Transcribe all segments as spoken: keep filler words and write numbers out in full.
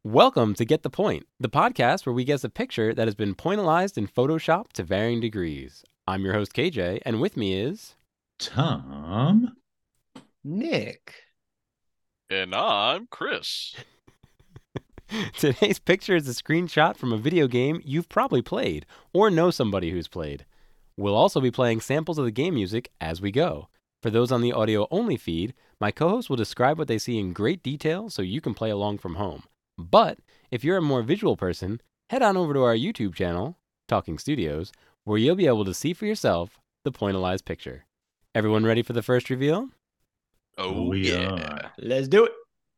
Welcome to Get the Point, the podcast where we guess a picture that has been pointalized in Photoshop to varying degrees. I'm your host, K J, and with me is... Tom. Nick. And I'm Chris. Today's picture is a screenshot from a video game you've probably played, or know somebody who's played. We'll also be playing samples of the game music as we go. For those on the audio-only feed, my co-host will describe what they see in great detail so you can play along from home. But if you're a more visual person, head on over to our YouTube channel, Talking Studios, where you'll be able to see for yourself the pointalized picture. Everyone ready for the first reveal? Oh, We yeah. are. Let's do it.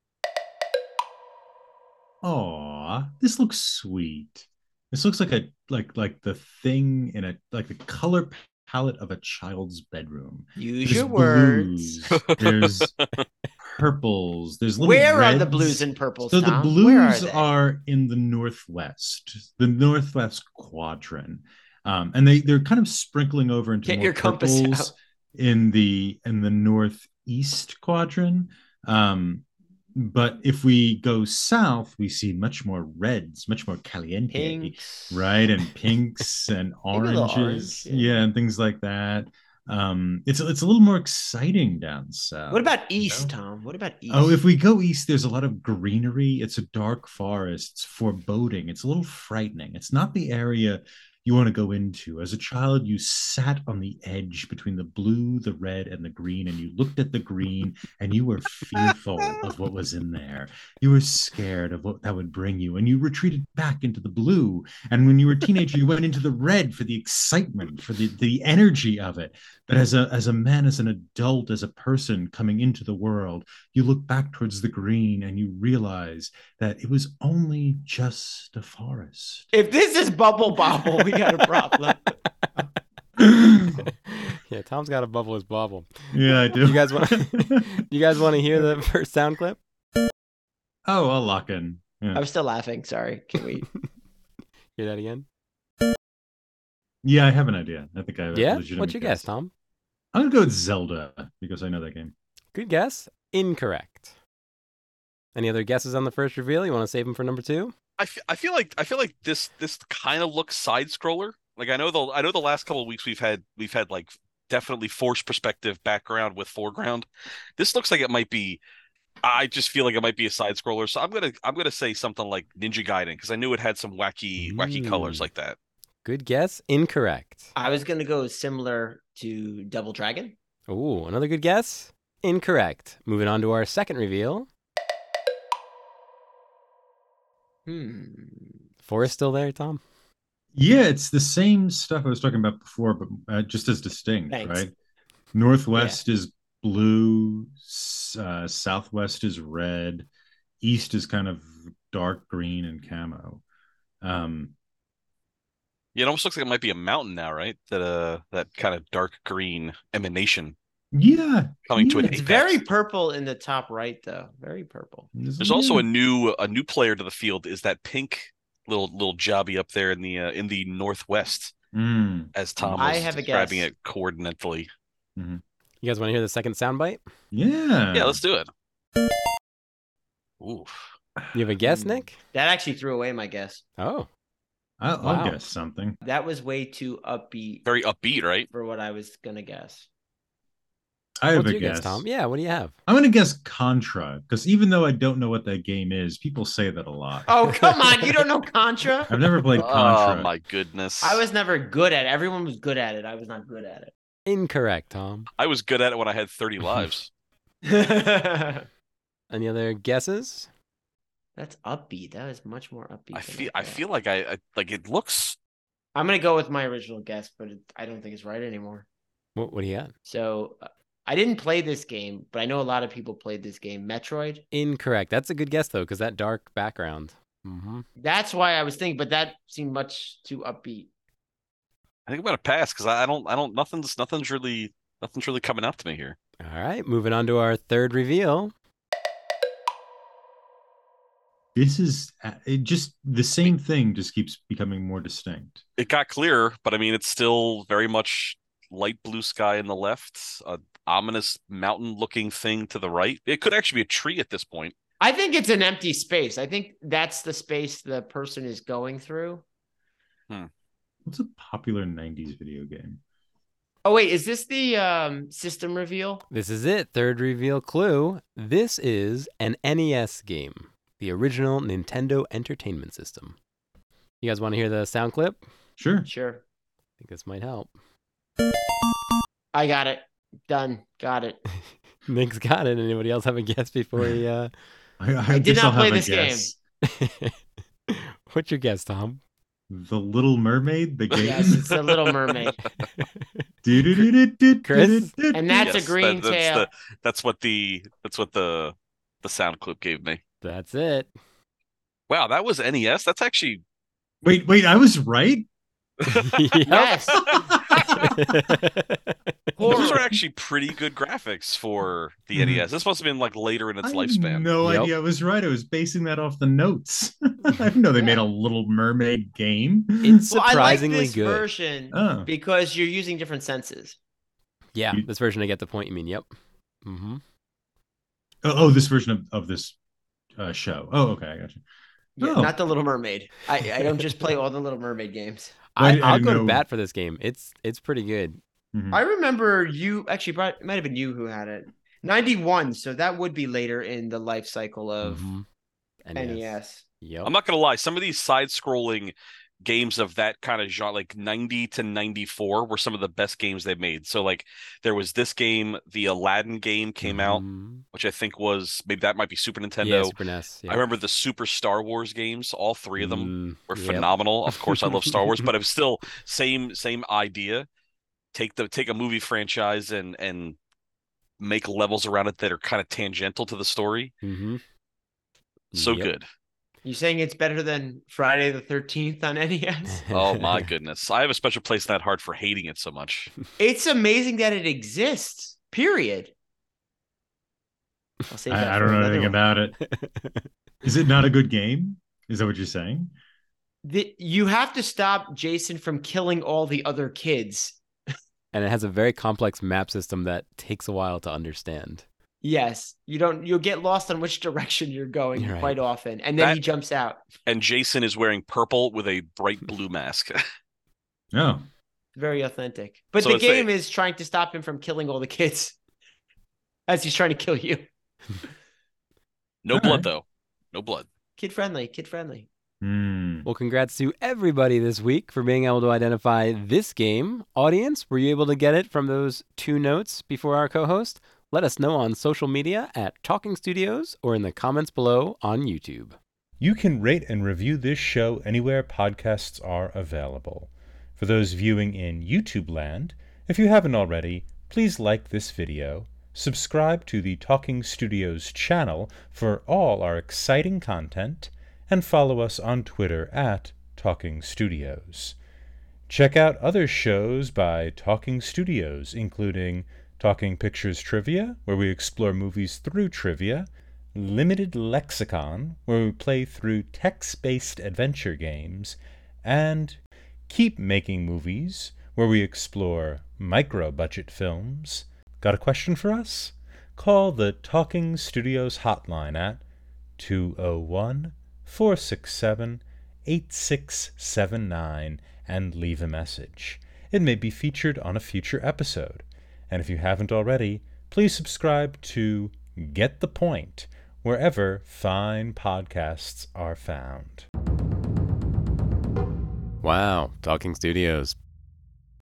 Aw, this looks sweet. This looks like a like like the thing in a like the color palette of a child's bedroom. Use There's your words. blues, there's purples, there's little Where are the reds. blues and purples, So the Tom? Where are blues they? are in the northwest, the northwest quadrant, um, and they they're kind of sprinkling over into Get more your compass purples out. in the in the northeast quadrant. Um, but if we go south, we see much more reds, much more caliente, Pinks. right? And pinks and Maybe a little oranges, orange, yeah. yeah, and things like that. Um, it's it's a little more exciting down south. What about you east, know? Tom? What about east? Oh, if we go east, there's a lot of greenery. It's a dark forest. It's foreboding. It's a little frightening. It's not the area you want to go into. As a child, you sat on the edge between the blue, the red, and the green, and you looked at the green and you were fearful of what was in there. You were scared of what that would bring you, and you retreated back into the blue. And when you were a teenager, you went into the red for the excitement, for the, the energy of it. But as a as a man, as an adult, as a person coming into the world, you look back towards the green and you realize that it was only just a forest. If this is Bubble Bobble, we got a problem. Yeah, Tom's got a bubble his bobble. Yeah, I do. You guys want you guys want to hear the first sound clip? Oh, I'll lock in. Yeah. I'm still laughing. Sorry. Can we? Hear that again? Yeah, I have an idea. I think I have a Yeah? legitimate What's your guess, Tom? I'm gonna go with Zelda because I know that game. Good guess. Incorrect. Any other guesses on the first reveal? You want to save them for number two? I, f- I feel like I feel like this this kind of looks side scroller. Like I know the I know the last couple of weeks we've had we've had like definitely forced perspective background with foreground. This looks like it might be. I just feel like it might be a side scroller. So I'm gonna I'm gonna say something like Ninja Gaiden because I knew it had some wacky wacky Mm. colors like that. Good guess. Incorrect. I was gonna go similar to Double Dragon. Ooh, another good guess? Incorrect. Moving on to our second reveal. Hmm. Forest still there, Tom? Yeah, it's the same stuff I was talking about before, but uh, just as distinct, Thanks. right? Northwest is blue, s- uh, southwest is red, east is kind of dark green and camo. Um, It almost looks like it might be a mountain now, right? That uh that kind of dark green emanation yeah, coming to an yeah. It's apex. very purple in the top right, though. Very purple. There's also a new a new player to the field. Is that pink little little jobby up there in the uh, in the northwest, Mm. as Tom I was have a describing guess. it coordinately. You guys want to hear the second soundbite? Yeah, Yeah, let's do it. Oof. You have a guess, Hmm. Nick? That actually threw away my guess. Oh, I'll, Wow. I'll guess something. That was way too upbeat Very upbeat, right? for what I was gonna guess. I have what's a your guess. guess, Tom? Yeah, what do you have? I'm gonna guess Contra because even though I don't know what that game is, people say that a lot. Oh, come on. You don't know Contra? I've never played Contra. Oh my goodness. I was never good at it. Everyone was good at it. I was not good at Incorrect, Tom. I was good at it when I had thirty lives. it. Any other guesses? That's upbeat. That is much more upbeat. I than feel I thought. feel like I, I like it looks I'm gonna go with my original guess, but it, I don't think it's right anymore. What, what do you got? So uh, I didn't play this game, but I know a lot of people played this game. Metroid. Incorrect. That's a good guess, though, because that dark background. Mm-hmm. That's why I was thinking, but that seemed much too upbeat. I think I'm gonna pass because I, I don't I don't nothing's nothing's really nothing's really coming out to me here. All right, moving on to our third reveal. This is uh, it just the same thing just keeps becoming more distinct. It got clearer, but I mean it's still very much light blue sky in the left, a ominous mountain looking thing to the right. It could actually be a tree at this point. I think it's an empty space. I think that's the space the person is going through. What's a popular nineties video game? Oh, wait, is this the um, system reveal? This is it. Third reveal clue. This is an N E S game, the original Nintendo Entertainment System. You guys want to hear the sound clip? Sure. Sure. I think this might help. I got it. Done. Got it. Nick's got it. Anybody else have a guess before he... Uh... I, I, I did guess not I'll play have a this game. guess. What's your guess, Tom? The Little Mermaid, the game. Yes, it's the Little Mermaid. Chris? And that's Yes, a green that- that's tail. the- that's what the that's what the the sound clip gave me. That's it. Wow, that was N E S. That's actually Wait, wait, I was right? Yes. those Horror. are actually pretty good graphics for the N E S. This must have been like later in its I lifespan. had no Yep. idea I was right. I was basing that off the notes. I didn't know they made a Little Mermaid game. It's Well, I like surprisingly this good. version Oh. because you're using different senses. Yeah, You- this version I get the point you mean. Yep. Mm-hmm. Oh, oh, this version of, of this uh, show. Oh, okay, I got you. Yeah, Oh. not the Little Mermaid. I, I don't just play all the Little Mermaid games. I- I, I I'll didn't go to know- bat for this game. It's it's pretty good. Mhm. I remember you actually brought, it might have been you who had it. ninety-one, so that would be later in the life cycle of Mhm. N E S. Yep. I'm not gonna lie, some of these side-scrolling games of that kind of genre, like ninety to ninety-four, were some of the best games they've made. So like there was this game, the Aladdin game came out, Mhm. which I think was maybe that might be Super Yeah, Nintendo. Super N E S. I Yeah. remember the Super Star Wars games, all three of them Mm, were yep. phenomenal. Of course, I love Star Wars, but it was still same same idea. Take the take a movie franchise and and make levels around it that are kind of tangential to the story. Mm-hmm. So Yep. good. You saying it's better than Friday the thirteenth on N E S? Oh my goodness. I have a special place in that heart for hating it so much. It's amazing that it exists. Period. I'll save that I, I for don't know another anything one. about it. Is it not a good game? Is that what you're saying? The, you have to stop Jason from killing all the other kids. And it has a very complex map system that takes a while to understand. Yes, you don't. You'll get lost on which direction you're going You're right. quite often, and then That- he jumps out. And Jason is wearing purple with a bright blue mask. Oh, Very authentic. But So the it's a- game is trying to stop him from killing all the kids as he's trying to kill you. No All blood right. though. No blood. Kid friendly. Kid friendly. Hmm. Well, congrats to everybody this week for being able to identify this game. Audience, were you able to get it from those two notes before our co-host? Let us know on social media at Talking Studios or in the comments below on YouTube. You can rate and review this show anywhere podcasts are available. For those viewing in YouTube land, if you haven't already, please like this video, subscribe to the Talking Studios channel for all our exciting content, and follow us on Twitter at Talking Studios. Check out other shows by Talking Studios, including Talking Pictures Trivia, where we explore movies through trivia, Limited Lexicon, where we play through text-based adventure games, and Keep Making Movies, where we explore micro-budget films. Got a question for us? Call the Talking Studios hotline at two oh one, four six seven, eight six seven nine and leave a message. It may be featured on a future episode. And if you haven't already, please subscribe to Get the Point wherever fine podcasts are found. Wow, Talking Studios.